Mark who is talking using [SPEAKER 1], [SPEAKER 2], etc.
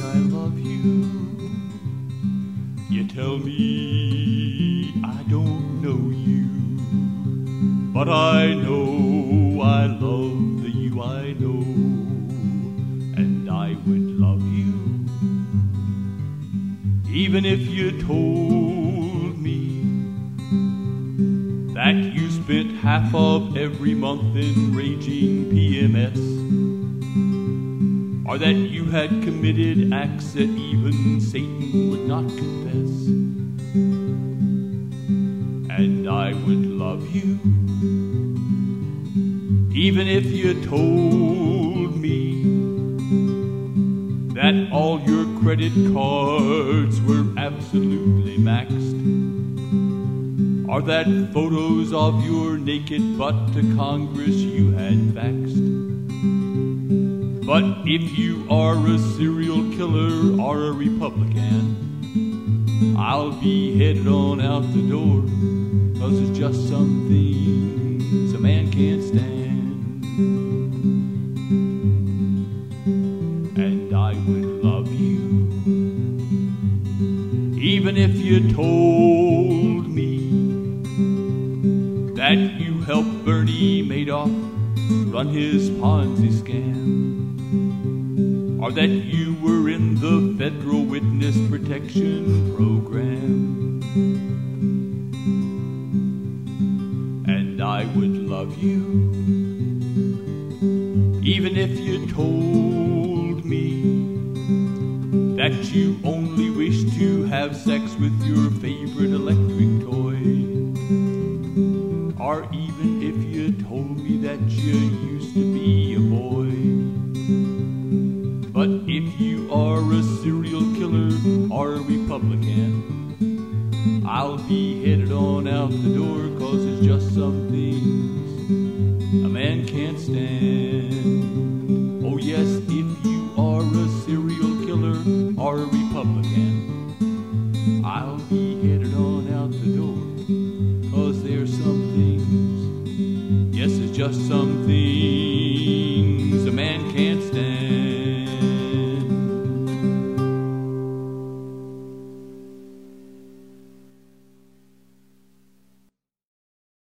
[SPEAKER 1] I love you. You tell me I don't know you, but I know I love the you I know, and I would love you even if you told me that you spent half of every month in raging PMS, or that you had committed acts that even Satan would not confess. And I would love you even if you told me that all your credit cards were absolutely maxed, or that photos of your naked butt to Congress you had faxed. But if you are a serial killer or a Republican, I'll be headed on out the door, 'cause it's just some things a man can't stand. And I would love you even if you told me that you helped Bernie Madoff run his Ponzi scam, or that you were in the Federal Witness Protection Program. And I would love you even if you told me that you only wish to have sex with your favorite electric toy, or even if you told me that you used to be a boy. But if you are a serial killer or a Republican, I'll be headed on out the door, 'cause it's just some things a man can't stand. Oh yes, if you are a serial killer or a Republican, I'll be headed on out the door, 'cause there's some things, yes, it's just some things